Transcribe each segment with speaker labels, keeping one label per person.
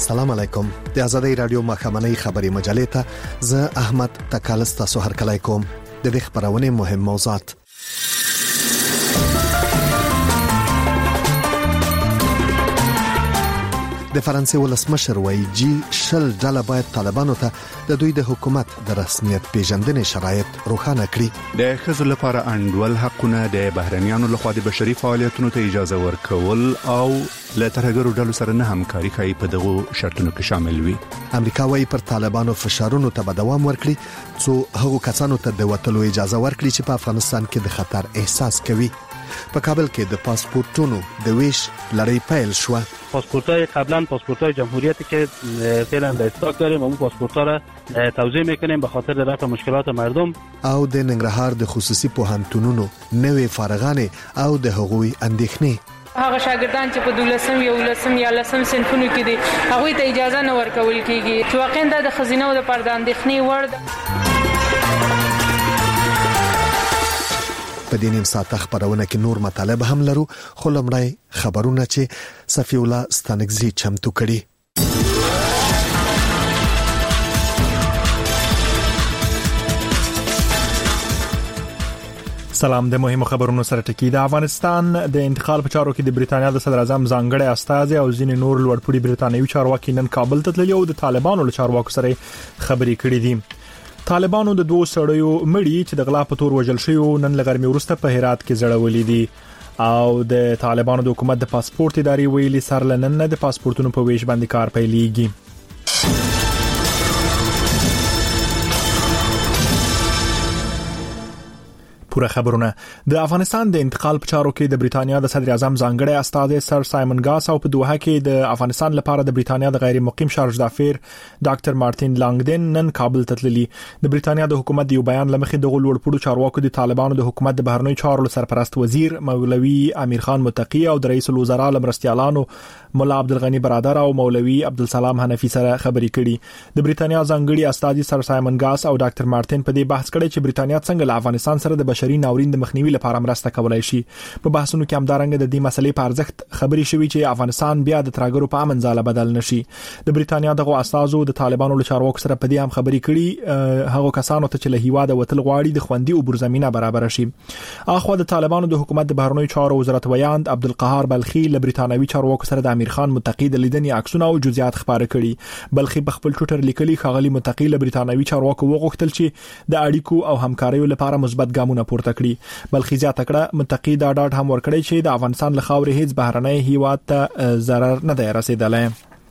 Speaker 1: السلام علیکم. د آزادۍ رادیو مخامنۍ خبري مجلې ته زه احمد تکالس تاسو هرکلی کوم. د دې خبرونه مهم موضوعات. د فرانسې ولسمشر وایي جی شل ډله باید طالبانو ته د دوی د حکومت د رسمیت پیژندنې شرایط روښانه کړي.
Speaker 2: د ښځو لپاره انډول حقونه د بهرنیانو لخوا د بشري فعالیتونو ته اجازه ورکول او له ترهګرو ډلو سره نه همکاري کوي په دغه شرطونو کې شامل وي.
Speaker 1: امریکا وايي پر طالبانو فشارونو ته به دوام ورکړي څو هغو کسانو ته د وټلو اجازه ورکړي چې په افغانستان کې د خطر احساس کوي. په کابل کې د پاسپورتونو د ویش لړۍ پیل شو.
Speaker 3: پاسپورت‌های قبلا پاسپورت‌های جمهوریتی که فعلا در استاک داریم اون پاسپورت‌ها را توزیع می‌کنیم به خاطر رفع مشکلات مردم.
Speaker 1: او د ننګرهار د خصوصي پوهنتونونو نوې فارغان او د حقوقي اندېښنې
Speaker 4: هغه شاګردان چې په 12 یا 13 صنفونو کې دي هغه ته اجازه نه ورکول کیږي چې واقعا د خزینه او د پرداندېښنې وړ.
Speaker 1: په دې نیم ساعت خبرونه کې نور مطالب هم لرو خو لمړی خبرونه چې صفی الله ستانکزی چمتو کړي.
Speaker 5: سلام. د مهمو خبرونو سره ټکی. د افغانستان د انتقال په چارو کې د بریټانیا د صدر اعظم ځانګړی استازي او ځینې نور لوړپوړي بریټانوي چارواکي نن کابل ته تللي او د طالبانو له چارواکو سره خبرې کړې دي. طالبانو د دوه سړیو مړي چې د غلا په تور وژل شوی نن لغرمې وروسته په هرات کې زړولې دي او د طالبانو د حکومت د پاسپورت ادارې ویلي سر لنن د پاسپورتونو په ویش باندې کار پیلېږي. پوره خبرونه. د افغانستان د انتقال په چارو کې د بریټانیا د صدر اعظم ځانګړی استازي سر سایمن ګاس او په دوحه کې د افغانستان لپاره د بریټانیا د غیر مقیم شارج دافیر ډاکټر مارټین لانګدن نن کابل ته تللي. د بریټانیا د حکومت یو بیان لمخې د لوړپوړو چارواکو د طالبانو د حکومت د بهرنیو چارو سرپرست وزیر مولوي امیر خان متقی او د رئیس الوزرا لمرستيالانو مولا عبدالغنی برادر او مولوي عبدالسلام حنفي سره خبرې کړي. د بریټانیا ځانګړي استازي سر سایمن ګاس او ډاکټر مارټین په دې بحث کړی چې بریټانیا څنګه له افغانستان سره د ناورین د مخنیوي لپاره مرسته کولای شي. په بحثونو کې همدارنګه د دې مسلې په ارزښت خبرې شوې چې افغانستان بیا د ترهګرو په امن ځاله بدل نشي. د بریټانیا دغه استازو د طالبانو له چارواکو سره په دې هم خبرې کړي هغه کسانو ته چې له هیواده وتل غواړي د خوندي او برزمینه برابر شي. اخو د طالبانو د حکومت د بهرنیو چارو وزارت ویاند عبدالقهار بلخي له بریټانوي چارواکو سره د امیر خان متقی د لیدنې عکسونه او جزئیات خبره کړي. بلخي په خپل ټوټر لیکلي خغلی متقی له بریټانوي چارواکو وغوښتل چې د اړیکو او همکاریو لپاره مثبت ګامونه پورته کړي. بلخي زیاته کړه متقی دا ډاډ هم ورکړی چې د افغانستان له خاورې هیڅ بهرنۍ هیواد ته ضرر نه دی رسیدلی.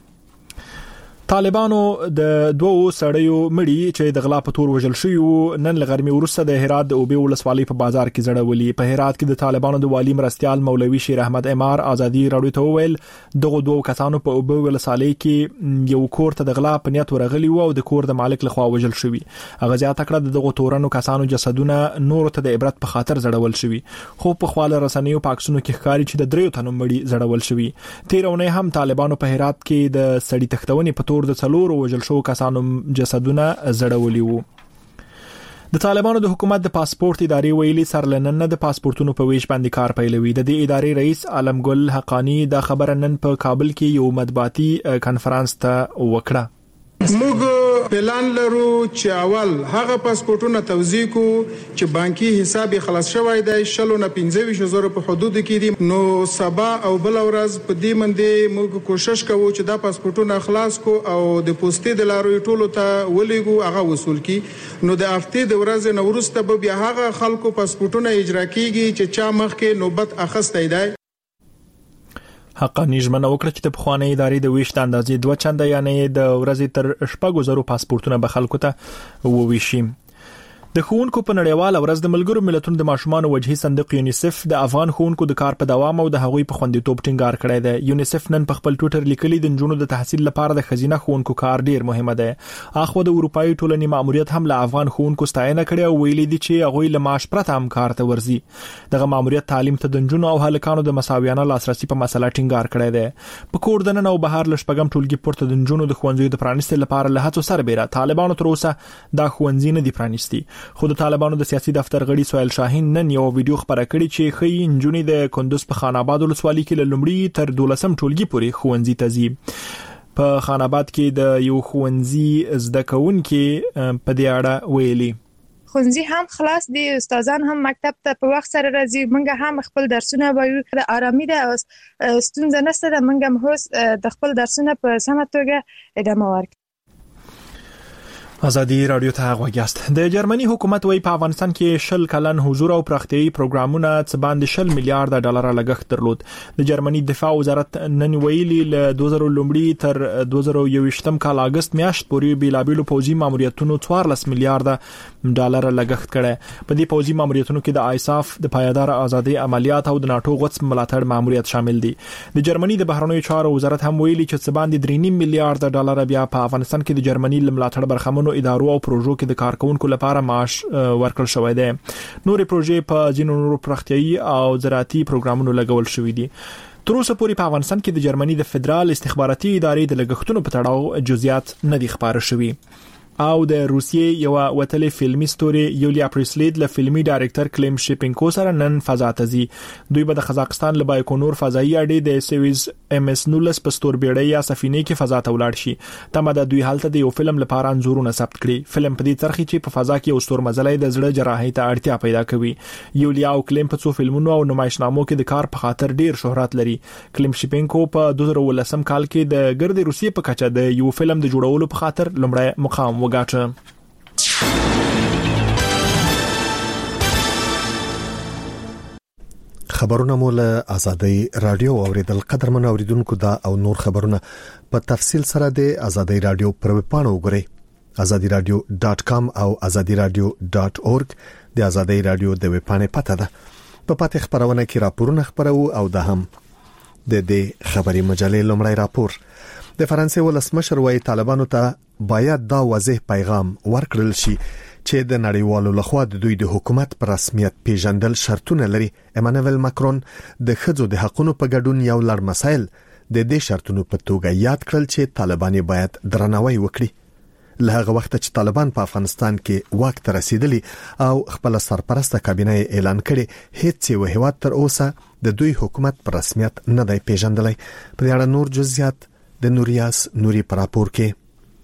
Speaker 5: طالبانو د دوه سړیو مړي چې د غلا په تور وژل شوی نن لغرمې ورسته د هرات د اوبې ولسوالۍ په بازار کې زړولي. په هرات کې د طالبانو د والی مرستيال مولوي شیر احمد امار ازادي راډیو ته وویل دغه دوه کسانو په اوبې ولسوالۍ کې یو کور ته د غلا په نیت ورغلي او د کور د مالک لخوا وژل شوی. هغه ځاته کړه دغه تورنو کسانو جسدونه نور ته د عبرت په خاطر زړول شوی خو په خواله رسنیو پاکستانو کې ښکاری چې د دریو تنو مړي زړول شوی. تیرونه هم طالبانو په هرات کې د سړی تختونې په د څلورو وژل شو کسانو جسدونه زړولي وو. د طالبانو د حکومت د پاسپورت ادارې ویلي سر لنن د پاسپورتونو په ویش باندې کار پیلوي. د دې ادارې رئیس عالمګل حقانی د خبر نن په کابل کې یو مطبوعاتي کانفرنس ته وکړه.
Speaker 6: موږ پلان لرو چې اول هغه پاسپورتونه توزیع کو چې بانکي حساب خلاص شوی دی 15,000 په حدود کې دي. نو سبا او بل ورځ په دې باندې موږ کوشش کوو چې دا پاسپورتونه خلاص کو او د پوسټې د لارو ټولو ته ولېګو هغه وصول کی. نو د هفته د ورځې نو وروسته به بیا هغه خلکو پاسپورتونه اجرا کیږي چې چا مخکې نوبت اخستې دی.
Speaker 5: حقانی ژمنه وکړه چې د پخوانی ادارې د ویش د اندازې 2 چنده یعنی د ورځې تر 4,000 پاسپورتونه به خلکو ته وویشي. د ښوونکو په نړیواله ورځ د ملګرو ملتونو د ماشومان وجهي صندوق یونیسف د افغان ښوونکو د کار په دوام او د هغوی په خوندیتوب ټینګار کړی دی. یونیسف نن په خپل ټوټر لیکلي د نجونو د تحصیل لپاره د خزینه ښوونکو کار ډیر مهمه دی. اخو د اروپאי ټولنې ماموریت هم له افغان ښوونکو ستاینه کړې او ویلي دي چې هغوی له معاش پرته هم کار ته ورځي. دغه ماموریت تعلیم ته د نجونو او هلکانو د مساویانه لاسرسي په مسله ټینګار کړی دی. په کور دننه او بهر لشپګم ټولګي پورته د نجونو د ښوونځیو د پرانیستلو لپاره له هڅو سره بیره طالبانو تر اوسه دا ښوونځي نه دي پرانیستي. خو د طالبانو سیاسي دفتر غړي سویل شاهین نن یو ویډیو خبره کړې چې خې نجونې د کندوز په خان آباد ولسوالۍ کې لومړی تر 12 ټولګي پورې ښوونځي ته ځي. په خان آباد کې د یو ښوونځي زده کوونکي په دې اړه ویلي.
Speaker 7: ښوونځي هم خلاص دي، استادان هم مکتب ته په وخت سره راځي، موږ هم خپل درسونه وایو، د آرامي ده او ستونزه نشته ده، موږ هم هوس د خپل درسونه په سمه توګه ادامه ورکړو.
Speaker 5: ازادي رادیو ته غوږیاست. د جرمني حکومت وايي په افغانستان کې 10 کلن حضور او پراختیايي پروګرامونه څه باندې 10 میلیارډ ډالر لګښت درلود. د جرمني دفاع وزارت نن ویلي ل 2000 تر 2021 کال اگست میاشت پورې بیلابیلو پوځي ماموریتونو 14 میلیارډ ډالر لګښت کړي. په دې پوځي ماموریتونو کې د آیساف د پایدار ازادي عملیات او د ناتو غوڅ ملاتړ ماموریت شامل دي. د جرمني د بهرنیو چارو وزارت هم ویلي چې څه باندې 3.5 میلیارډ ډالر بیا په افغانستان کې د جرمني ملاتړ برخمنو ادارو او پروژو کې د کارکونکو لپاره معاش ورکړل شوی دی. نورې پروژې په ځینو نورو پراختیايي او زراعتي پروګرامونو لګول شوې دي. تر اوسه پورې په افغانستان کې د جرمني د فدرال استخباراتي ادارې د لګښتونو په تړاو جزئیات نه دي خبره شوي. او د روسیې یو وتلې فلمي ستوري یولیا پریسلید له فلمي ډایرکټر کلیم شپینکو سره نن فضا ته ځي. دوی به د قزاقستان له بایکونور فضایي اډې د سویز MS 19 په ستوربېړۍ یا سفینې کې فضا ته ولاړ شي. تمه د دوی حالت د یو فلم لپاره انځورونه ثبت کړي. فلم په دې ترخی چې په فضا کې یو ستورمزلۍ د زړه جراحي ته اړتیا پیدا کوي. یولیا او کلیم په څو فلمونو او نمایشنامو کې د کار په خاطر ډیر شهرت لري. کلیم شپینکو په 2019 کال کې د ګرد روسیې په کچه د یو فلم د جوړولو په خاطر لومړی مقام وګاټه.
Speaker 1: خبرونه مول ازادي رادیو اوریدل قدرمن اوریدونکو دا او نور خبرونه په تفصیل سره د ازادي رادیو پر ویب پاڼه وګورئ azadiradio.com او azadiradio.org د ازادي رادیو د ویب پاڼې پته ده. په پاتې خبرونه کې راپورونه خبرو او د هم د دې خبري مجلې لومړی راپور د فرانسې ولسمشر وايي طالبانو ته باید دا واضح پیغام ورکړل شي چې د نړیوالو لخوا د دوی د حکومت پر رسمیت پیژندل شرطونه لري. ایمانوئل ماکرون د ښځو د حقوقو په ګډون یو لړ مسایل د دې شرطونو په توګه یاد کړل چې طالبان باید درناوی وکړي. له هغه وخت چې طالبان په افغانستان کې واک ته رسیدلی او خپل سرپرسته کابینه اعلان کړي، هیڅ یو هیواد تر اوسه د دوی حکومت پر رسمیت نه دی پیژندلی. په دې اړه نور جزئیات د نوریاس نوري پر راپور کې.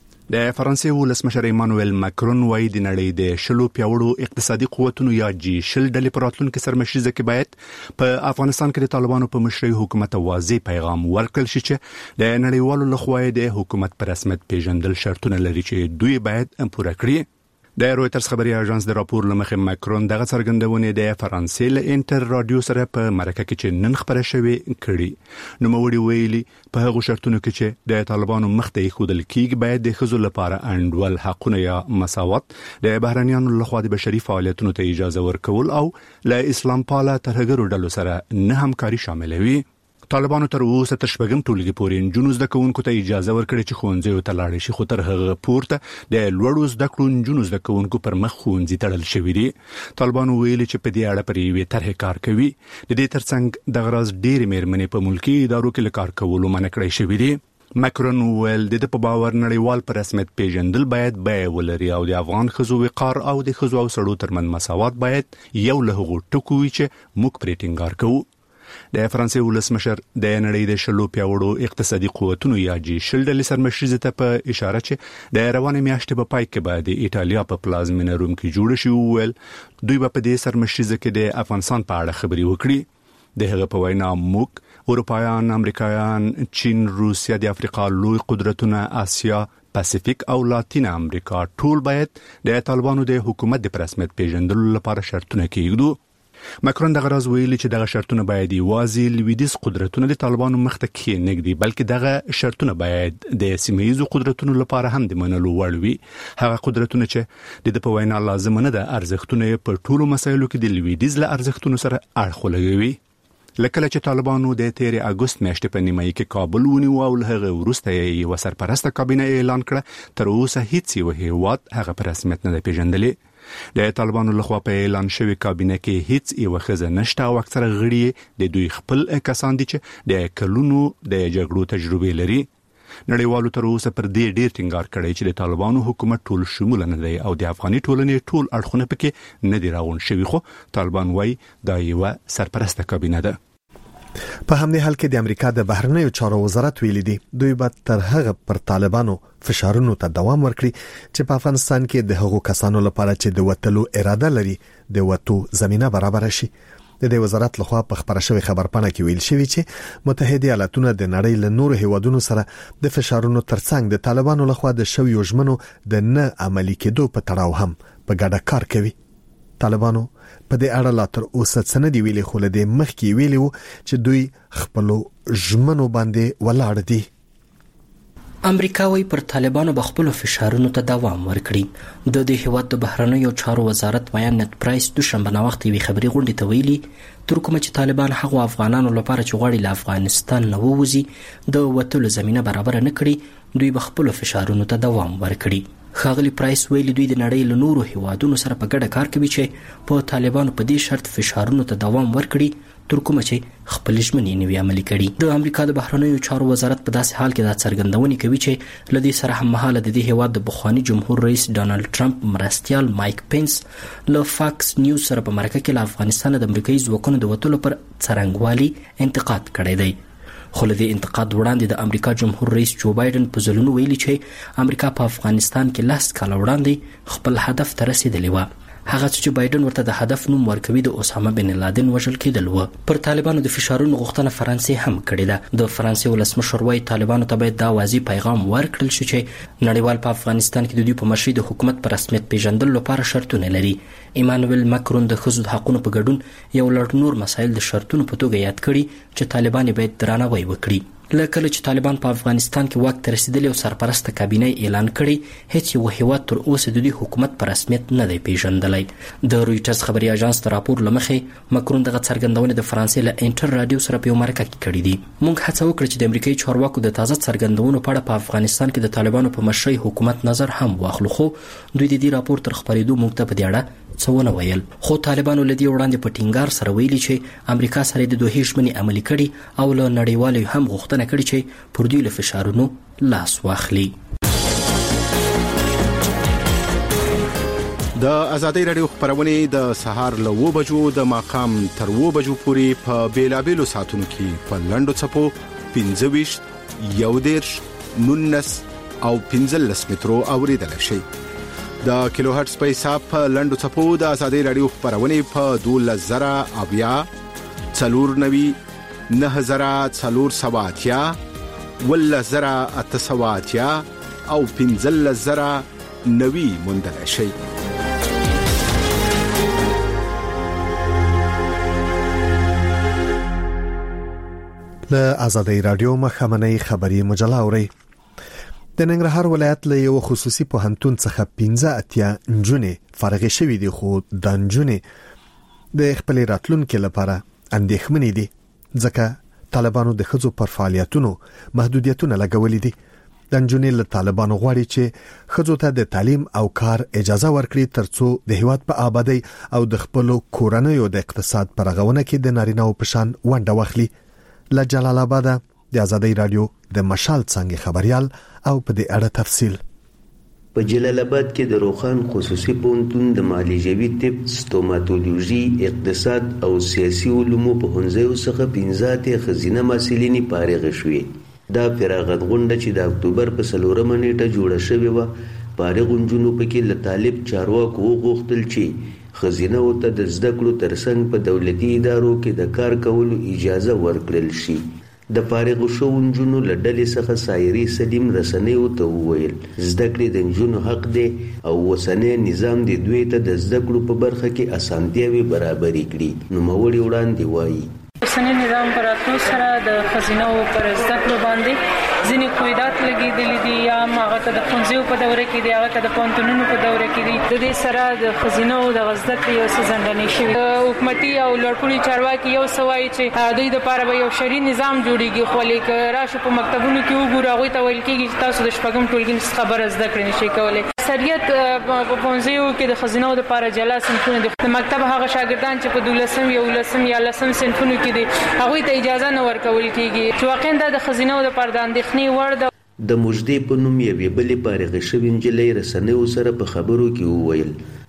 Speaker 2: د فرانسې ولسمشر ایمانوئل ماکرون وايي د نړۍ د شلو پیاوړو اقتصادي قوتونو یا G20 ډلې پر راتلونکو سرمشریزه کې باید په افغانستان کې د طالبانو په مشرۍ حکومت واضح پیغام ورکړل شي چې د نړیوالو لخوا د حکومت پر رسمیت پیژندل شرطونه لري چې دوی باید پوره کړي. د رويټرز خبري اژانس د راپور لمخې ماکرون دغه څرګندونه د فرانسې له انټر رادیو سره په مرکه کې چې نن خبره شوې کړي. نو موږ ویلي په هغه شرطونو کې چې د طالبانو مخته خودل کېږي باید د خزو لپاره انډول حقونه یا مساوات، د بهرنیانو لخوا د بشري فعالیتونو ته اجازه ورکول او له اسلام پاله ترهګرو ډلو سره نه همکاري شامل وي. طالبانو تر اوسه تر شپږم ټولګي پورې نجونو زده کوونکو ته اجازه ورکړي چې ښوونځي ته لاړ شي، خو تر هغه پورته د لوړو زده کړو نجونو زده کوونکو پر مخ ښوونځي تړل شوي دي. طالبانو ویلي چې په دې اړه پر یوې طرحې کار کوي. د دې ترڅنګ د غرض ډېرې مېرمنې په ملکي ادارو کې له کار کولو منع کړی شوي دي. ماکرون ویل د په باور نړیوال پر رسمیت پیژندل باید بیه ولري او د افغان ښځو وقار او د ښځو او سړو ترمن مساوات باید یو له هغو ټکو وي چې موږ پرې ټینګار کوو. د فرانسې ولسمشر د نړۍ د شلو پیاوړو اقتصادي قوتونو یا G20 ډلې سرمشریزه ته په اشاره چې د روانې میاشتې په پای کې به د ایټالیا په پلازمینه روم کې جوړ شي وویل دوی به په دې سرمشریزه کې د افغانستان په اړه خبري وکړي. د هغه په وینا موږ اروپایان، امریکایان، چین، روسیا، د افریقا لوی قدرتونه، آسیا، پاسفیک او لاتین امریکا ټول باید د طالبانو د حکومت د رسمیت پیژندلو لپاره شرطونه کېږدو. ماکرون دغه راز ویلي چې دغه شرطونه باید یوازې لویدیز قدرتونه د طالبانو مخ ته کېنږدي، بلکې دغه شرطونه باید د سیمه‌ییزو قدرتونو لپاره هم د منلو وړ وي. هغه قدرتونه چې د په وینا لازم نه ده ارزښتونه په ټولو مسایلو کې د لویدیز له ارزښتونو سره اړخ ولګوي. لکه چې طالبانو د 13 اگست میاشتې په نیمایي کې کابل ونیو او له هغه وروسته یې وسرپرسته کابینه اعلان کړه، تر اوسه هیڅ یو هیواد هغه په رسمیت نه پیژندلی. د طالبانو لخوا په اعلان شوی کابینه کې هیڅ یو ښځه نشته او اکثره غړي د دوی خپل کسان دي چې د کلونو د جګړو تجربه لري. نړیوالو تر اوسه پر دې ډیر ټینګار کړی چې د طالبانو حکومت ټول شمول نه دی او د افغاني ټولنې ټول اړخونه پکې نه دی راغون شوی، خو طالبان وايي دا یو سرپرسته کابینه ده.
Speaker 1: په همدې حال کې د امریکا د بهرنیو چارو وزارت ویلي دی دوی به تر هغه پر طالبانو فشارونو ته دوام ورکړي چې په افغانستان کې د هغو کسانو لپاره چې د وټلو اراده لري د وټو زمينه برابر شي. د دې وزارت لخوا په خبره شوی خبرپاڼه کې ویل شوی چې متحده ایالاتونه د نړۍ له نورو هیوادونو سره د فشارونو ترڅنګ د طالبانو لخوا د شویو ژمنو د نه عملي کېدو په تړاو هم په ګډه کار کوي. طالبانو په دې اړه لا تر اوسه څه نه دی ویلي، خو له دې مخکې ویلي وو چې دوی خپل ژمنو باندې ولاړ دي.
Speaker 8: امریکا وی پر طالبانو بخپلو فشارونو ته دوام ورکړي. د دې هیواد د بهرنیو چارو وزارت وایي نت پرایس دوشنبه نه وخت وی خبري غونډه ته ویلي تر کومه چې طالبان هغه افغانانو لپاره چې غواړي له افغانستان نه ووځي د وټلو زمينه برابر نه کړي، دوی بخپلو فشارونو ته دوام ورکړي. خاغلی پرایس ویلي دوی د نړۍ له نورو هیوادونو سره په ګډه کار کوي چې په طالبانو په دې شرط فشارونو ته دوام ورکړي تر کومه چې خپل ژمنې نه وي عملي کړي. د امریکا د بهرنیو چارو وزارت په داسې حال کې دا څرګندونه کوي چې لدې سره هم مهاله د دې هیواد د بخوانی جمهور رئیس ډانلډ ټرمپ مرستيال مایک پینس له فاکس نیوز سره په مرکه کې له افغانستان د امریکایي ځواکونو د وټلو پر څرنګوالي انتقاد کړی دی. خو له دې انتقاد وړاندې د امریکا جمهور رئیس جو بایدن په ځلونو ویلي چې امریکا په افغانستان کې 10 کال وړاندې خپل هدف ته رسیدلی و. هغه چې بایدن ورته د هدف نوم ورکوي د اسامه بن لادن وژل کېدل و. پر طالبانو د فشارونو غوښتنه فرانسې هم کړې ده. د فرانسې ولسمشر وايي طالبانو ته باید دا واضح پیغام ورکړل شي چې نړیوال په افغانستان کې د دوی په مشرۍ د حکومت پر رسمیت پیژندلو لپاره شرطونه لري. ایمانوئل ماکرون د ښځو د حقوقو په ګډون یو لړ نور مسایل د شرطونو په توګه یاد کړي چې طالبان باید درناوی وکړي. لکه چې طالبان په افغانستان کې واک ته رسیدلی او سرپرسته کابینه اعلان کړي، هیڅ یو هیواد تر اوسه د دوی حکومت په رسمیت نه دی پیژندلی. د رویټرز خبري اژانس د راپور لمخې ماکرون دغه څرګندونه د فرانسې له انټر رادیو سره په مرکه کې کړې دي. موږ هڅه وکړه چې د امریکایي چارواکو د تازه څرګندونو په اړه په افغانستان کې د طالبانو په مشرۍ حکومت نظر هم واخلو، خو دوی د دې راپور تر خبرېدو موږ ته په دې اړه څه ونه ویل. خو طالبانو لدی وړاندې په ټینګار سره ویلي چې امریکا سره د دوه ژمنې عملي کړي او له نړیوالو هم غوښتنه کړې چې پر دوی له فشارونو لاس واخلي.
Speaker 2: د ازادۍ رادیو خبرونه د سهار له 2 بجو د ماقام تر 2 بجو پورې په بیلابیلو ساعتونو کې په لندو چپو 25 11 19 او 15 مترو اوریدل شي. د کیلو هرتز په حساب په لندو چپو د ازادۍ رادیو خبرونه په 12000 اویا 490 9470 ولزرا اتسواتیا او 15000 نوی مندل شي.
Speaker 1: له ازادۍ رادیو مخامنۍ خبري مجله اوري. د ننګرهار ولایت له یو خصوصي پوهنتون څخه 15 نجونې فارغ شوې دي، خو د نجونې د خپل راتلونکو لپاره اندېښمنې دي ځکه طالبانو د خځو پر فعالیتونو محدودیتونه لګولې دي. د نجونې له طالبانو غواړي چې خځو ته د تعلیم او کار اجازه ورکړي ترڅو د هیواد په آبادی او د خپل کورنیو د اقتصاد پر غوونه کې د نارینه‌و په شان ونډه واخلي. له جلال آباد د ازادۍ رادیو د مشال څنګه خبريال او په دې اړه تفصیل.
Speaker 9: په جلال آباد کې د روخان خصوصي پوهنتون د معالجوي طب، ستوماتولوژي، اقتصاد او سیاسي علومو په هنځیو څخه 15 خزینه محصلینې فارغ شوې. دا فراغت غونډه چې د اکتوبر په 4 نیټه جوړه شوې و، فارغ نجونو پکې له طالب چارواکو وغوښتل چې خزینه او ته د زده کړو ترڅنګ په دولتي ادارو کې د کار کولو اجازه ورکړل شي. د فارغ شو نجونو له ډلې څخه سایري سلیم رسنیو ته وویل زده کړې د نجونو حق دی او اوسنی نظام د دوی ته د زده کړو په برخه کې اسانتیاوې برابرې کړي. نوموړي وړاندې وایي
Speaker 4: اوسنی نظام پر اتلو سره د خزینه او پر زده کړو باندې ځینې قیودات لګېدلې دي، یا هغه ته د ښوونځیو په دوره کې دي، هغه ته د پوهنتونونو په دوره کې دي. د دې سره د خزینه او د زده کړې یو څه ځنډنې شوي. حکومتي او لوړپوړي چارواکي یو څه وایي چې دوی دپاره به یو شرعي نظام جوړېږي، خو لیکه راشو په مکتبونو کې وګورو هغوی ته ویل کېږي چې تاسو د شپږم ټولګي څخه بره زده کړې نشئ کولی. اکثریت په ښوونځیو کې د خزینو دپاره جلا صنفونه دي. د مکتب هغه شاګردان چې په 12 11 یا 10 صنفونو کې دي هغوی ته اجازه نه ورکول کېږي، چې واقعا دا د خزینو دپاره د اندېښنې وړ ده.
Speaker 9: د مجدې په نوم یوې بلې فارغې شوې نجلۍ رسنیو سره په خبرو کې وویل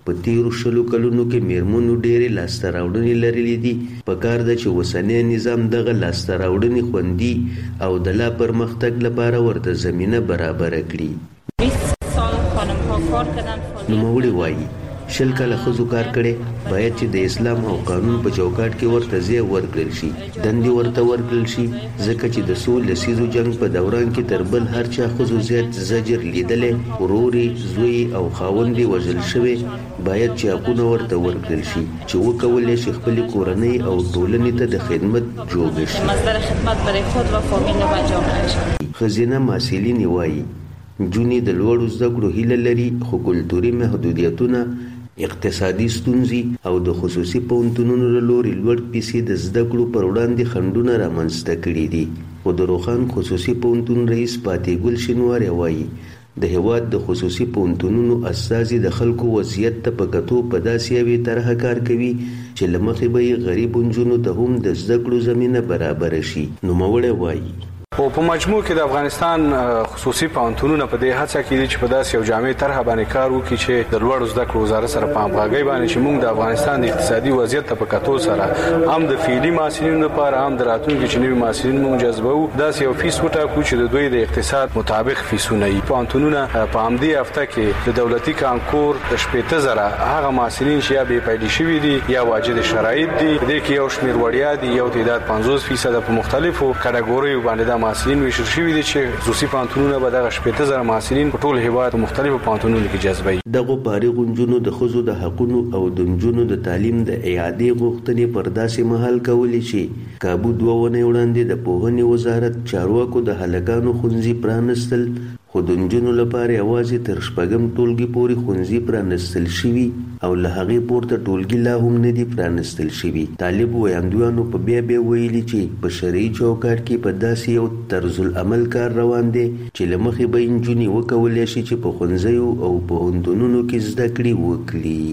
Speaker 9: په تیرو 20 کلونو کې میرمنو ډېرې لاسته راوړنې لرلې دي. پکار ده چې اوسنی نظام دغه لاسته راوړنې خوندي او د لا پرمختګ لپاره ورته زمینه برابر کړي.
Speaker 10: 20 سال خانم ها کار کردن.
Speaker 9: نوموړي وایي 20 کاله ښځو کار کړي، باید چې د اسلام او قانون په چوکاټ کې ورته ځای ورکړل شي، دندې ورته ورکړل شي، ځکه چې د څو لسیزو جنگ په دوران کې تر بل هر چا ښځو زیات زجر لیدلې، ورورې، زوی او خاوندې وژل شوی. باید چې حقونه ورته ورکړل شي چې وکولی شي خپلې کورنۍ او ټولنې ته د خدمت جوګه شي.
Speaker 10: مصدر خدمت برای خود و فامیل و جامعه شي.
Speaker 9: ښځینه محصلینې وایي جونې د لوړو زده کړو هیله لري، خو کلتوري محدودیتونه، اقتصادي ستونزې او د خصوصي پوهنتونونو له لوري لوړ پیسې د زده کړو پر وړاندې خنډونه رامنځته کړي دي. خو د روخان خصوصي پوهنتون رئیس پاتې ګل شینواری وایي د هېواد د خصوصي پوهنتونونو استازي د خلکو وضعیت ته په کتو په داسې یوې طرحه کار کوي چې له مخې به یې غریبو نجونو ته هم د زده کړو زمینه برابره شي. نوموړی وایي
Speaker 11: او په مجموع کې د افغانستان خصوصي پوهنتونونه په دې هڅه کې دي چې په داسې یو جامع طرح باندې کار وکړي چې د لوړو زده کړو وزارت سره په همغږۍ باندې چې موږ د افغانستان د اقتصادي وضعیت ته په کتو سره هم د فعلي محصلینو لپاره هم د راتلونکي چې نوي محصلین موږ جذبوو، داسې یو فیس وټاکو چې د دوی د اقتصاد مطابق فیسونه وي. پوهنتونونه په همدې هفته کې د دولتي کانکور د 80,000 هغه محصلین چې یا بې پیلي شوي دي یا واجد شرایط دي، په دې کې یو شمېر وړیا دي، یو تعداد 50% په مختلفو کټګوریو باندې محصلین ویشل شوي دي چې خصوصي پوهنتونونه به دغه 80,000 محصلین په ټول هېواد مختلفو پوهنتونونو کې جذبوي.
Speaker 9: دغه فارغو نجونو د ښځو د حقونو او د نجونو د تعلیم د اعادې غوښتنې پر داسې مهال کولی چې کابو 2 ونې وړاندې د پوهنې وزارت چارواکو د هلکانو ښوونځي پرانستل، خو د نجونو لپاره یوازې تر 6م ټولګي پورې ښوونځي پرانستل شوي او له هغې پورته ټولګي لا هم نه دي پرانستل شوي. طالب ویاندویانو په بیا ویلي چې په شرعي چوکاټ کې په داسې یو طرز العمل کار روان دی چې له مخې به نجونې وکولی شي چې په ښوونځیو او پوهنتونونو کې زده کړې وکړي.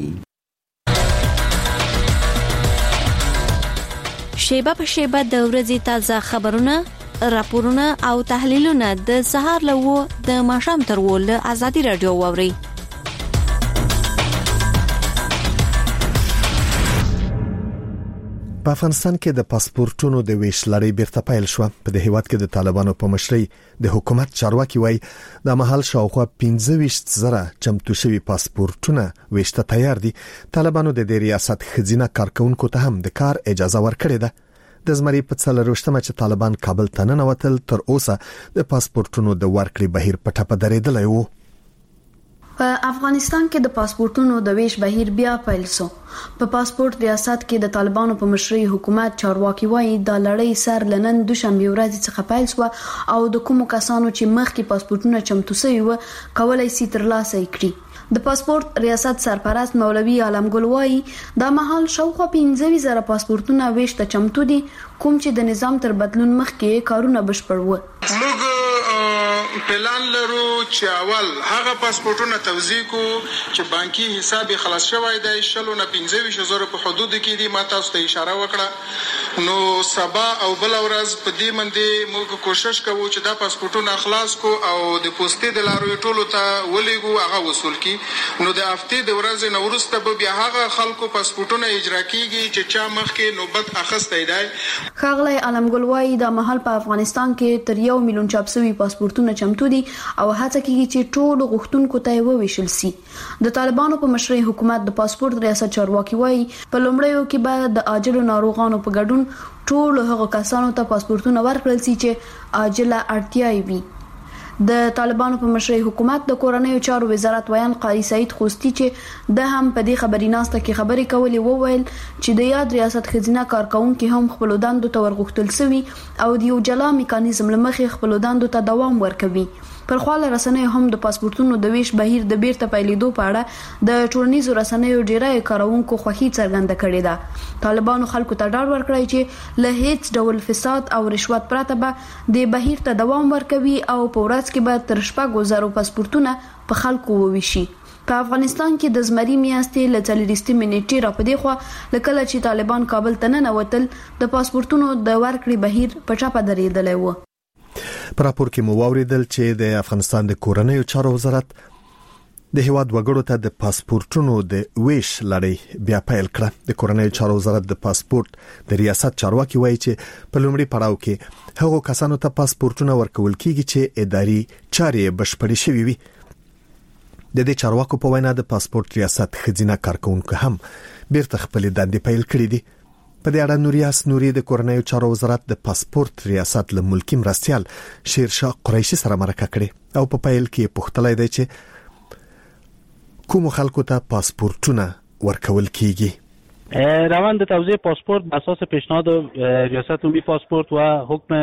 Speaker 12: شیبه په شیبه د ورځې تازه خبرونه، راپورونه او تحلیلونه د سهار له 9 د ماښام تر 10 له ازادي رادیو واوري.
Speaker 1: په افغانستان کې د پاسپورتونو د ویش لړۍ بیرته پیل شو. په دې هیواد کې د طالبانو په مشرۍ د حکومت چارواکي وایي د محل شاوخوا 25,000 چمتو شوي پاسپورتونه ویشته تیار دي. طالبانو د دې ریاست خزینه کارکونکو ته هم د کار اجازه ورکړې ده. د زمري په 4 چې طالبان کابل ته ننوتل تر اوسه د پاسپورتونو د ورکړې بهیر په ټپه درېدلی وو.
Speaker 13: په افغانستان کې د پاسپورتونو د ویش بهیر بیا پیل شو. په پاسپورت ریاست کې د طالبانو په مشرۍ حکومت چارواکي وایي د لړۍ سر لنن دوشنبه ورځ څخه پیل شو او د کومو کسانو چې مخکې پاسپورتونه چمتو شوي و کولای شي ترلاسه کړي. د پاسپورت ریاست سرپرست مولوي عالمګل وایي د مهال شاوخوا 15,000 پاسپورتونه ویش ته چمتو دي، کوم چې د نظام تر بدلون مخکې کارونه بشپړ و.
Speaker 6: پلان لرو چې اول هغه پاسپورتونه توزیع کو چې بانکي حساب خلاص شوی دی 15,000 په حدود کې دي. ما تاسو ته اشاره وکړه، نو سبا او بل ورځ په دې باندې موږ کوشش کوو چې دا پاسپورتونه خلاص کو او د پوسټې د لارو ټولو ته ولېګو هغه وصول کی. نو د هفتې د ورځې نو وروسته به بیا هغه خلکو پاسپورتونه اجرا کیږي چې چا مخکې نوبت اخیستی دی.
Speaker 13: خاغلی عالمګل وایي د محل په افغانستان کې تر 1 میلیون چاپ شوي پاسپورتونه چمتو دي او هڅه کوي چې ټول غوښتونکو ته وویشل شي. د طالبانو په مشرۍ حکومت د پاسپورت ریاست چارواکي وایي په لومړیو کې به د عاجل ناروغانو په ګډون ټول هغه کسانو ته پاسپورتونه ورکړل شي چې عاجله اړتیا وي. د طالبانو په مشرۍ حکومت د کورنیو چارو وزارت ویان قاری سعید خوستی چې د هم په دې خبري ناسته کې خبري کولې وویل چې د یاد ریاست خزینه کارکونکو هم خپل دندو ته ورغښتل سوي او د یو جلا میکانیزم لمخې خپل دندو ته دوام ورکوي. پر خواله رسنیو هم د پاسپورتونو د ویش بهیر د بیرته پیلېدو په اړه د ټولنیزو رسنیو ډیری کارونکو خوښي څرګنده کړې ده. طالبانو خلکو ته ډاډ ورکړی چې له هیڅ ډول فساد او رشوت پرته به د بهیر ته دوام ورکوي او په ورځ کې به تر 4,000 پاسپورتونه په خلکو وویشي. په افغانستان کې د زمري میاشتې له 40 منټې را پدې خو لکه چې طالبان کابل ته ننوتل د پاسپورتونو د ورکړې بهیر په ټاپه درېدلی و.
Speaker 1: په راپور کې مو واوریدل چې د افغانستان د کورنیو چارو وزارت د هیواد وګړو ته د پاسپورتونو د ویش لړۍ بیا پیل کړه. د کورنۍ چارو وزارت د پاسپورت د ریاست چارواکي وایي چې په لومړي پړاو کې هغو کسانو ته پاسپورتونه ورکول کیږي چې اداري چارې بشپړې شوي وي. د دې چارواکو په وینا د پاسپورت ریاست خزینه کارکونکو هم بیرته خپل دندې پیل کړې دي. په دې اړه نوریاس نوري د کورنۍ چارو وزارت د پاسپورت ریاست له ملکی مرستيال شیرشاه قریشي سره مرکه کړې او په پیل کې پوښتنه دی چې کوم خلکو ته پاسپورتونه ورکول کیږي.
Speaker 3: روند توزیع پاسپورت بر اساس پیشنهاد ریاست عمومی پاسپورت و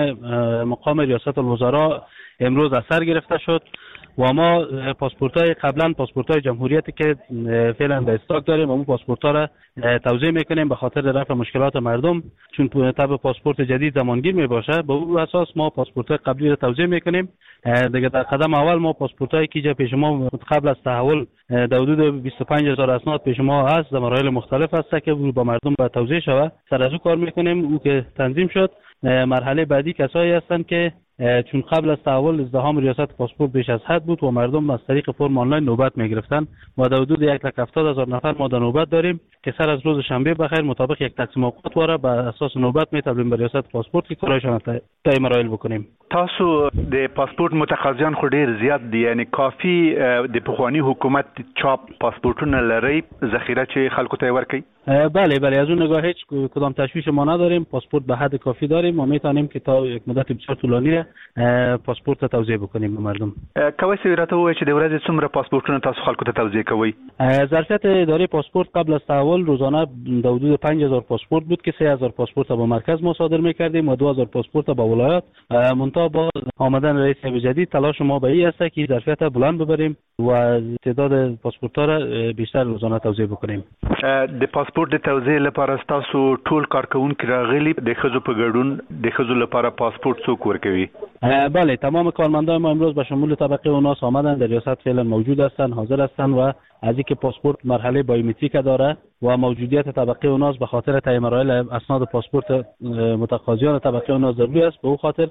Speaker 3: حکم مقام ریاست الوزراء امروز از سر گرفته شد و ما پاسپورت‌های قبلا پاسپورت‌های جمهوریتی که فعلا به استاک داریم اون پاسپورت‌ها را توزیع می‌کنیم به خاطر رفع مشکلات مردم، چون طبع پاسپورت جدید زمانگیر میباشه. به اون اساس ما پاسپورت‌های قبلی را توزیع می‌کنیم. دیگه در قدم اول ما پاسپورت‌هایی که پیش ما قبل از تحول در حدود 25000 اسناد پیش ما هست در مراحل مختلف هست که با مردم به توزیع شود. سر از او کار می‌کنیم. او که تنظیم شد. مرحله بعدی کسایی هستند که چون قبل از تحول ازدحام ریاست پاسپورت بیش از حد بود و مردم از طریق فرم آنلاین نوبت میگرفتن و در حدود 170,000 نفر ما در نوبت داریم که سر از روز شنبه بخیر مطابق یک تقسیم اوقات واره بر اساس نوبت میتونیم به ریاست پاسپورت که کارایشان طی مراحل بکنیم.
Speaker 2: تاسو د پاسپورت متقاضیان خو ډیر زیات دي، یعنی کافی د پخوانی حکومت چاپ پاسپورتونه لري ذخیره چې خلکو ته ورکړي؟
Speaker 3: بله از اون نگاه هیچ کدام تشویش ما نداریم. پاسپورت به حد کافی داریم و میتونیم که تا یک مدت بسیار طولانی پاسپورت ته توزیع بکنیم به مردم.
Speaker 2: کوي چې راته وایي چې د ورځې څومره پاسپورتونه تاسو خلکو ته توزیع کوئ؟
Speaker 3: ظرفیت اداره پاسپورت قبل از تحول روزانه در حدود 5000 پاسپورت بود که 3000 پاسپورت به مرکز ما صادر میکردیم و 2000 پاسپورت به ولایات. منتها با آمدن رئیس جدید تلاش ما به این است که ظرفیت بلند ببریم و تعداد پاسپورت‌ها را بیشتر روزانه توزیع بکنیم.
Speaker 2: د پاسپورت د توزیع لپاره تاسو ټول کارکونکو راغلي د خزو په ګډون د خزو لپاره پاسپورت څوک ورکوي؟
Speaker 3: بله تمام کارمندان ما امروز به شمول طبقه اوناس آمدن، در ریاست فعلا موجود هستند، حاضر هستند و از اینکه پاسپورت مرحله بایومتریک داره و موجودیت طبقه اوناس به خاطر طی مراحل اسناد پاسپورت متقاضیان طبقه اوناس ضروری است، به او خاطر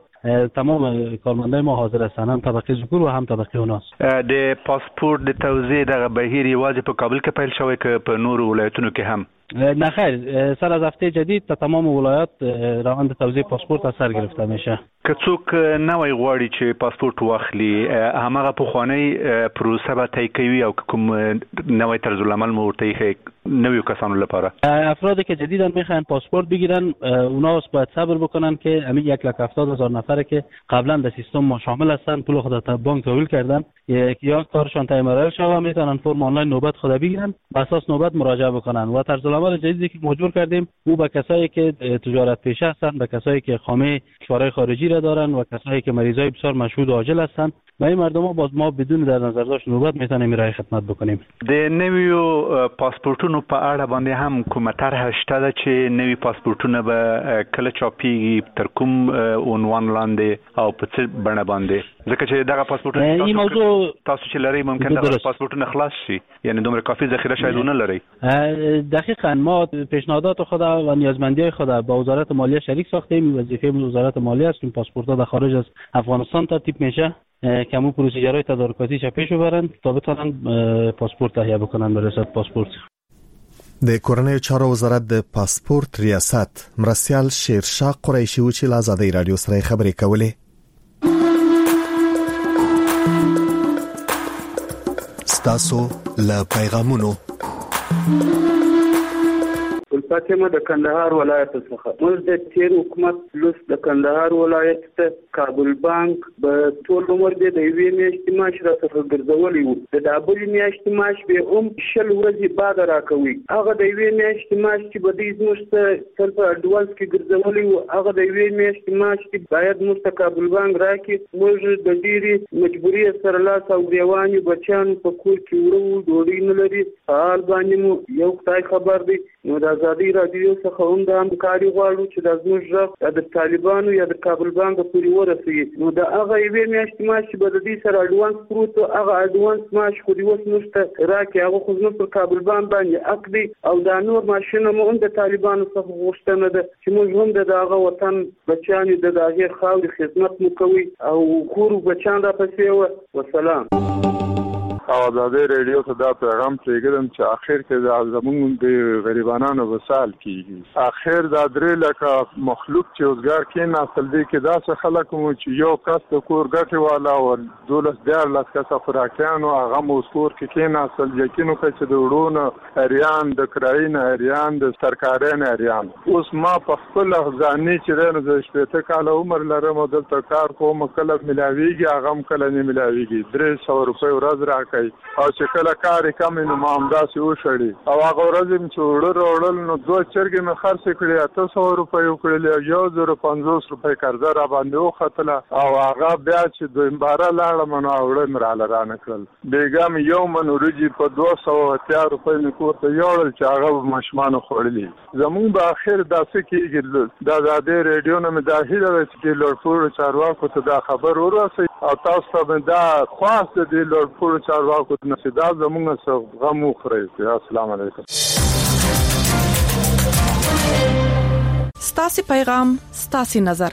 Speaker 3: تمام کارمندان ما حاضر هستند، هم طبقه ذکور و هم طبقه اوناس.
Speaker 2: د پاسپورت د توزیع د بهیر یوازې په کابل کې پیل شوی که په نورو ولایتونو کې هم؟
Speaker 3: نه خیر، سر از هفته جدید تا تمام ولایات روند توزیع پاسپورت از سر گرفته میشه.
Speaker 2: که څوک نوی غواړي چې پاسپورت واخلي همغه پخوانی پروسه به طی کوي او کوم نوی طرز العمل مو ورته یې نویو کسانو لپاره؟
Speaker 3: افرادی که جدیداً میخواین پاسپورت بگیرن اونا باید صبر بکنن که همین 170,000 نفره که قبلا در سیستم ما شامل هستن پول خود تا بانک تحویل کردن یا کارشان طی مراحل شوه میتونن فرم آنلاین نوبت خود بگیرن، به اساس نوبت مراجعه بکنن. و طرز العمل جدیدی که مجبور کردیم او به کسایی که تجارت پیشه هستن، به کسایی که خامه کشورهای خارجی را دارن و کسایی که مریضای بسیار مشهود و عاجل هستن و این مردم ها باز ما بدون در نظر داشت نوبت میتونیم رای خدمت بکنیم.
Speaker 2: د نویو پاسپورتونو په اړه باندې هم کومه طرح شته ده چې نوی پاسپورتونه به کله چاپیږي تر کوم عنوان لاندې او په څه بڼه باندې؟ ځکه چې دغه پاسپورتونه
Speaker 3: این موضوع
Speaker 2: تاسو چې لري ممکن دغه پاسپورتونه خلاص شي، یعنی دومره کافی ذخیره شاید نه لري.
Speaker 3: دقیقاً ما پیشنهادات خود و نیازمندی‌های خود با وزارت مالیه شریک ساختیم. وظیفه وزارت مالیه است که پاسپورت‌ها در خارج از افغانستان ترتیب میشه که همون پروسیجرهای تدارکاتی چه پیش ببرن تا بتونن پاسپورت تهیه بکنن به ریاست پاسپورت.
Speaker 1: د کورنۍ چارو وزارت د پاسپورت ریاست مرستيال شیرشاه قریشي و چې له آزادۍ رادیو سره خبرې کولې. ستاسو له پیغامونو
Speaker 14: فاطمه د کندهار ولایت څخه موږ د تیر حکومت لوس د کندهار ولایت ته کابل بانک به ټول عمر د یوې میاشتې معاش راڅخه ګرځولي وو، د دابلې میاشتې معاش به شل ورځې بعد راکوي. هغه د یوې میاشتې معاش چې به دوی زموږ ته تل په اډوانس کې ګرځولي وو هغه د یوې میاشتې معاش چې باید موږ ته کابل بانک راکړي. موږ د ډېرې مجبوري سره لاس او ګریوان یو، بچیان په کور کې وړو، ډوډۍ نه لري. حال باندې مو یو خدای خبر دی. نو د آزادۍ رادیو څخه هم د همکاري غواړو چې د زموږ غږ د طالبانو یا د کابل بانک پورې ورسوي. نو د هغه یوې میاشتې معاش چې به د دې سره اډوانس پروت و هغه اډوانس معاش خو دې اوس موږ ته راکړي، هغه خو زموږ پر کابل بانک باندې حق دی. او دا نور معاشونه مو هم د طالبانو څخه غوښتنه ده چې موږ هم د هغه وطن بچیان د هغې خاورې خدمت مو کوي او کور بچیان راپسې وه. وسلام.
Speaker 15: او ازادي رادیو ته دا پیغام پرېږدم چې اخر کې زموږ د غریبانو وسال کیږي. اخر دا درې لکه مخلوق چې اوسګار کې نسل دی کې دا څه خلک مو چې یو کس د کور ګټي والا او 12 کس افراکیانو هغه موسور کې نسل یقینو کې چې د وړونو اریان د کرایین اریان د سرکارین اریان. اوس ما په خپل ځاني چې د 18 کال عمر لرم او دلته کار کوم کله ملاویږي هغه کله نه ملاویږي 300 روپۍ ورځ راکړي او چې کله کار کم نو ما همداسې وشړي او هغه ورځ چې وړل نو دوه چرګې مې خرڅ کړې 800 روپۍ وکړلې 1050 روپۍ قرضه را باندې وختله او هغه بیا چې دویمباره لاړم نو وړل مراله را نکړل بیګم یو من ورجی په 280 روپۍ مې کوته یوړل چې هغه مشمانو خورلې زمون په اخر داسې کېږي د آزادي رادیو نه مې داخله چې لوړپوړ چارواکو ته دا خبر ورسي او تاسو ته دا خاص دي لوړپوړ چارواکو ته نشدا زمونږ سره غم وخوري. السلام علیکم.
Speaker 16: ستاسو پیغام ستاسو نظر.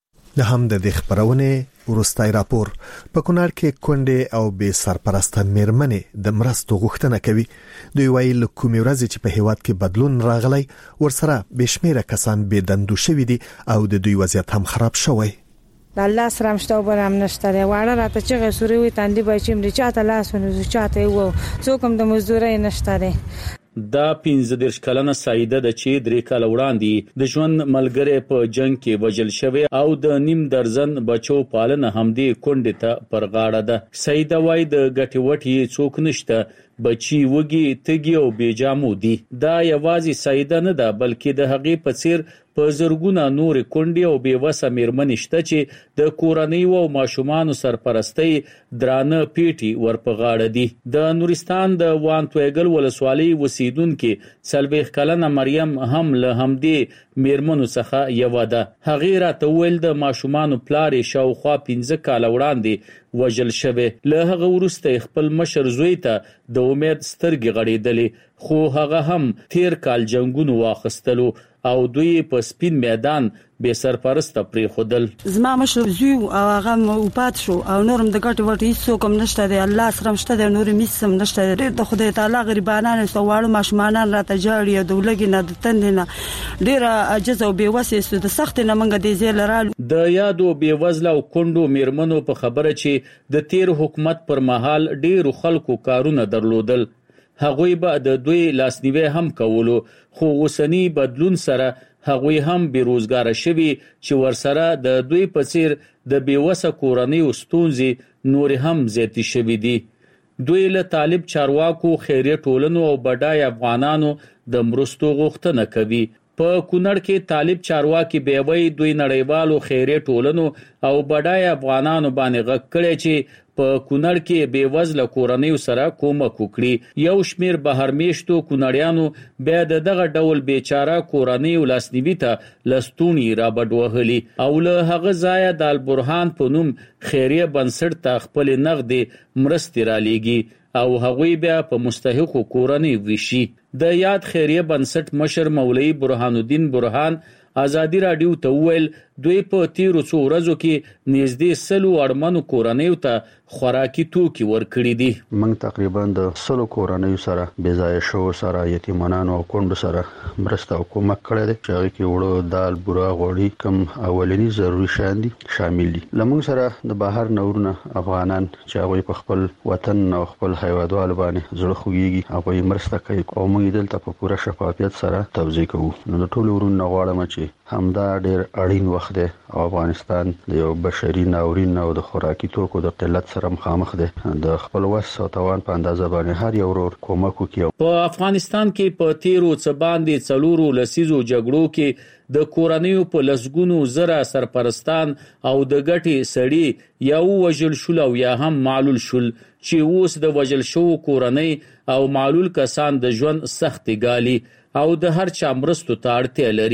Speaker 1: د هم د خبرونه ورستای راپور په کونړ کې کونډې او بې سرپرسته میرمنې د مرستو غوښتنه کوي. دوی وایي له کومې ورځې چې په هیواد کې بدلون راغلی ورسره بشمیره کسان بې دندو شوي دي او د دوی وضعیت هم خراب شوی.
Speaker 17: الله سره مشته وبرم نشته واړه راته چې غسوري وي تاندې بچیم دي چاته لاسونه چاته وو څوک هم د مزدوري نشته دي.
Speaker 18: دا 15 کلنه سعیده د چې 3 کال وړاندې د ژوند ملګری په جنگ کې وژل شوی او د نیم درزن بچو پالنه همدې کونډه ته پر غاړه ده. سعیده وای د غټي وټي څوک نشته بچي وږي تګي او بیجامو دي. دا یوازې سعیده نه ده بلکې د هغې په څیر په زرګونه نور کونډې او بیوسه میرمنې شته چې د کورنۍ او ماشومان سرپرستی درانه پیټي ورپغاړه دي. د نورستان د وانتویګل ولسوالۍ وسیدونکو سلويخ کلنه مریم هم له همدې میرمنو څخه یو ده. هغه راته ویل د ماشومان پلار شاوخوا 15 کال وړاندې وژل شوی. له هغه وروسته خپل مشر زوی ته د امید سترګې غړېدلې خو هغه هم تیر کال جنگونو واخستلو او دوی په سپین میدان به سرپرسته پری خودل.
Speaker 19: زما مشر زوی او هغه وپات شو او نورم د ګټ ورته هیڅ کوم نشته دی. الله سره مشته دی نور میسم نشته دی. د خدای تعالی غریبانان سوالو ماشومان راته جاړي د ولګي نه د تندنه ډیر عجز او بیوسه د سخت نه منګه دی زیل رال. د یادو بیوزله او کندو میرمنو په خبره چې د تیر حکومت پر مهال ډیر خلکو کارونه درلودل. هغوی به د دوی لاسنیوي هم کولو خو اوسنی بدلون سره هغوی هم بیروزګار شوي چې ورسره د دوی په څیر د بیوسه کورنۍ ستونزې نور هم زیاتې شوي دي. دوی له طالب چارواکو خیریه ټولنو او بډای افغانانو د مرستو غوښتنه کوي. په کونړ کې طالب چارواکي بیوي دوی نړیوالو خیریه ټولنو او بډای افغانانو باندې غږ کړي چې په کونړ کې بیوزله کورنۍ سره کومک وکړي. یو شمیر بهرمیشتو کونړیانو بیا دغه ډول بیچاره کورنۍ ولاسنیوي ته لستونی را بډوهلي او له هغه ځای د البرهان په نوم خیریه بنسټ ته خپل نغدي مرستې را لېږي او هغوی بیا په مستحقو کورنۍ وشي. د یاد خیریه بنسټ مشر مولوی برهان الدین برهان آزادی رادیو ته ویل دوی په تیرو څو ورځو کې نږدې 100 اړمنو کورنیو ته خوراکي توکي ورکړي دي.
Speaker 20: موږ تقریبا د 100 کورنیو سره بېځایه شو سره یتیمانو او کونډو سره مرسته او کومک کړی دی چې هغه کې وړو دال بوره غوړي کوم اولنی ضروري شیان دي شامل دي. لمونږ سره د بهر نورونه افغانان چې هغه په خپل وطن او خپل هیوادوال باندې زړه خوږي هغه مرسته کوي او موږ دلته په پوره شفافیت سره توضیح کوو. نو د ټولو ورونو غواړم چې همدا ډېر اړین وخت دی او افغانستان د یو بشري ناورین او د خوراکي توکو د قلت سره مخامخ دی. د خپل وس او توان په اندازه باندې هر یو ورور کومک وکړي.
Speaker 18: په افغانستان کې په تیرو څه باندې څلورو لسیزو جګړو کې د کورنیو په لسګونو زره سرپرستان او د ګټي سړي یا وژل شول او یا هم معلول شول چې اوس د وژل شو کورنۍ او معلول کسان د ژوند سختي ګالي او د هر چا مرستو ته اړتیا لري.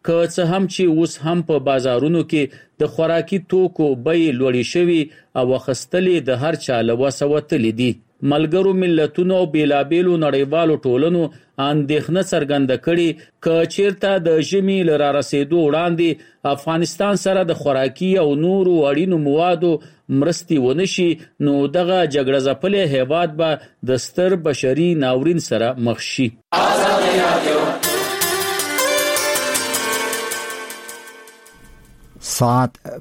Speaker 18: که څه هم چې اوس هم په بازارونو کې د خوراکي توکو بیې لوړې شوي او اخیستلې د هر چا له وسه وتلې دي. ملګرو ملتونو او بیلابیلو نړیوالو ټولنو اندېښنه څرګنده کړې چې چیرته د ژمي له رارسېدو وړاندې افغانستان سره د خوراکي او نورو اړینو موادو مرستې ونشي نو دغه جګړه ځپلې هیواد به د ستر بشري ناورین سره مخ شي.
Speaker 21: ساعت